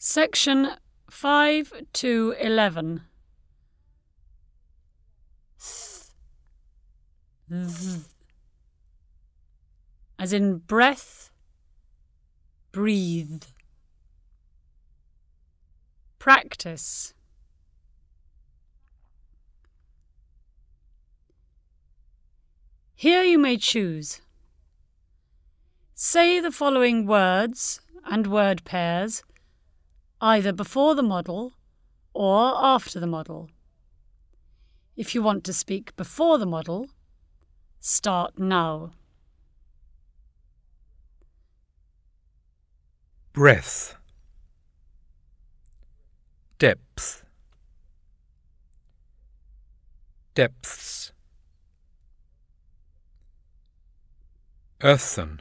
Section 5 to 11. Th. As in breath, breathe. Practice. Here you may choose. Say the following words and word pairs either before the model or after the model. If you want to speak before the model, start now. Breath, depth, depths, earthen,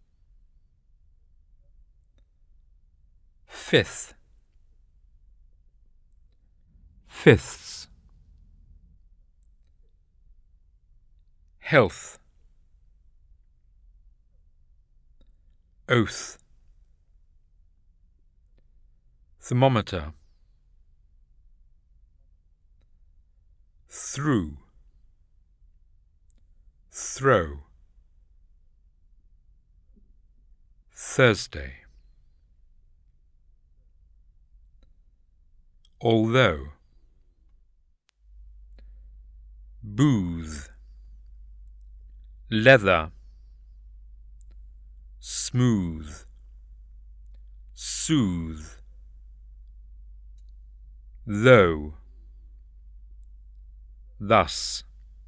fifth, fifths, health, oath, thermometer, through, throw, Thursday, although, booth, leather, smooth, soothe, though, thus,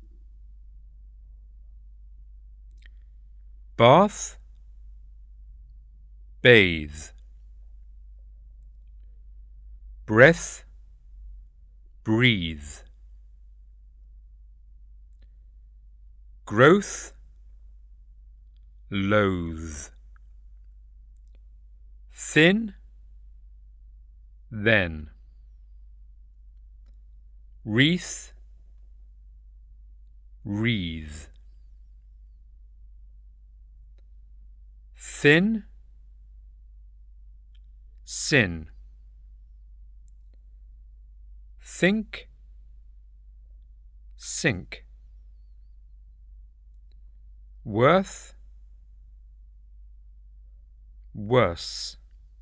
bath, bathe, breath, breathe, growth, loathe, thin, then, wreath, wreathe, thin, sin, think, sink, worth, worse,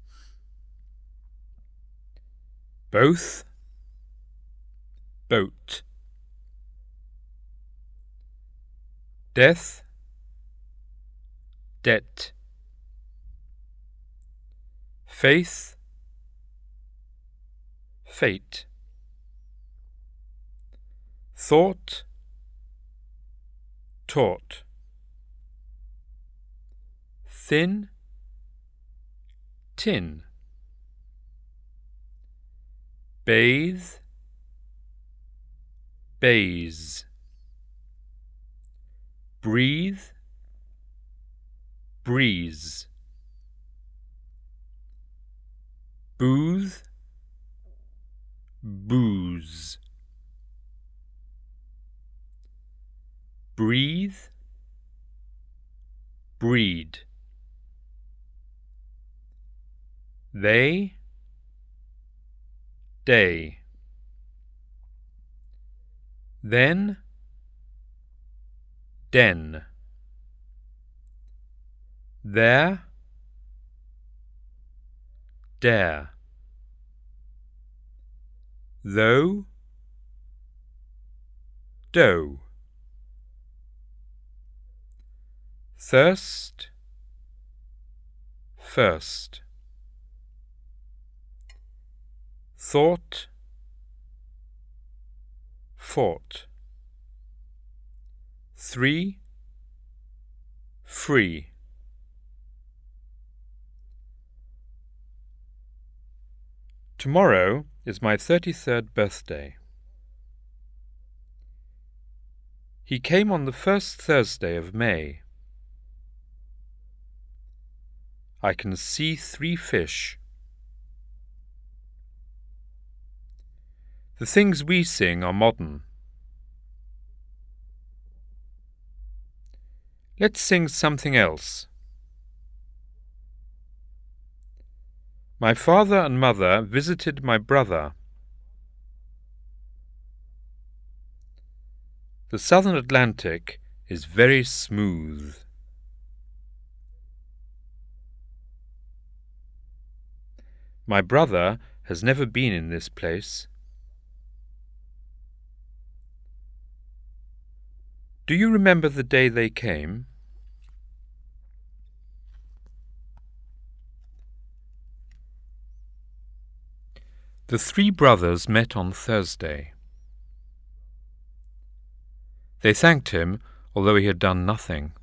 both, boat, death, debt, faith, fate, thought, taught, thin, tin, bathe, bathe, breathe, breeze, booth, booze, breathe, breed, they, day, then, den, there, dare, though, dough, thirst, first, thought, fought, three, free. Tomorrow is my 33rd birthday. He came on the first Thursday of May. I can see 3 fish. The things we sing are modern. Let's sing something else. My father and mother visited my brother. The Southern Atlantic is very smooth. My brother has never been in this place. Do you remember the day they came? The three brothers met on Thursday. They thanked him, although he had done nothing.